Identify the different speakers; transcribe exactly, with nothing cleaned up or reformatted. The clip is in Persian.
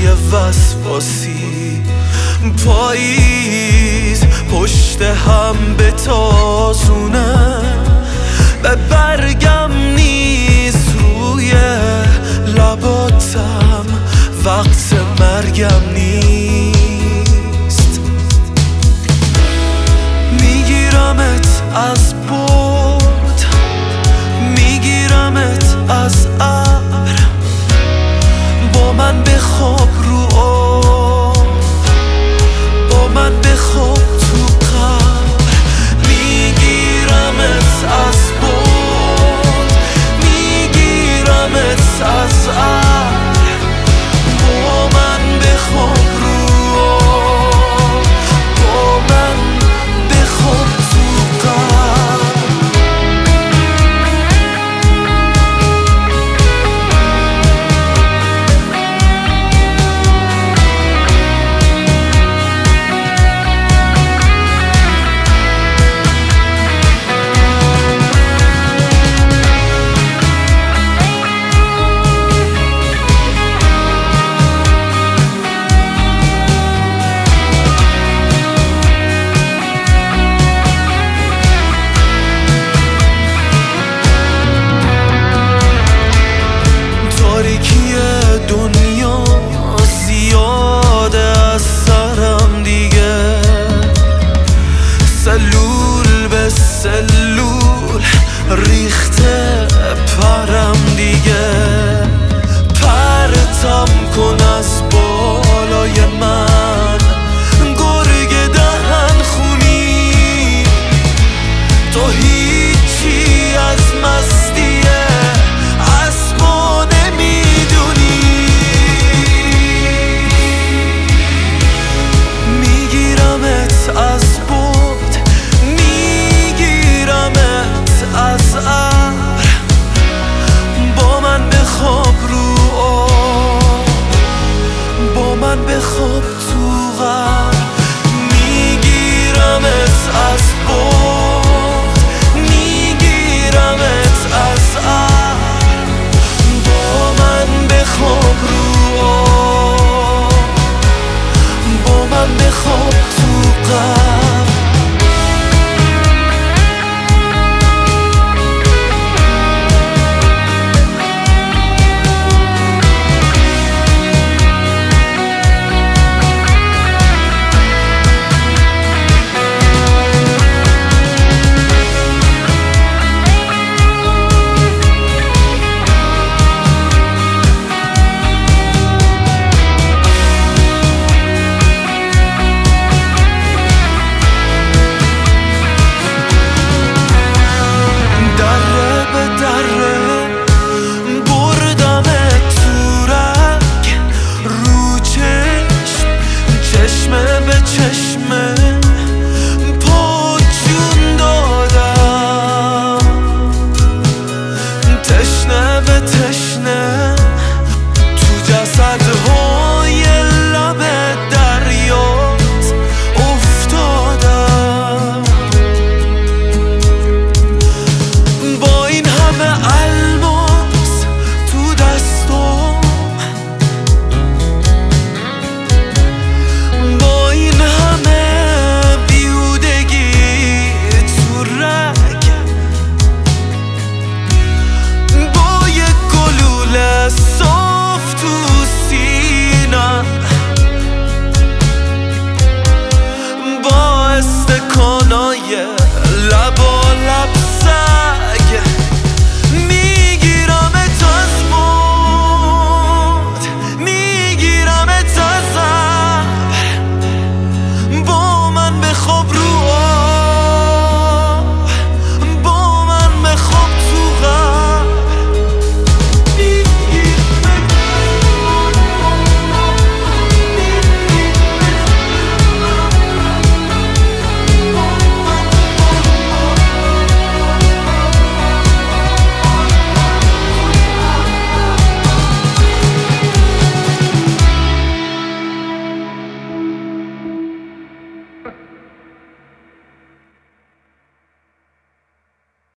Speaker 1: های وسواسی. پاییز پشت هم به تازونه، به برگم نیست روی لباتم، وقت مرگم نیست. میگیرمت از بود، میگیرمت از ابر، با من بخواب رو آب، با من بخواب تو قبر. میگیرمت از بود، میگیرمت از ابر، با من بخواب رو آب، با من بخواب تو قبر. دنیا زیاده از سرم دیگه، سلول به سلول ریخته پرم دیگه. پرتم کن از بالای من، گرگ دهن خونی، تو هیچی از مستی از بود، میگیرمت از ابر، با من بخواب رو آب، با من بخواب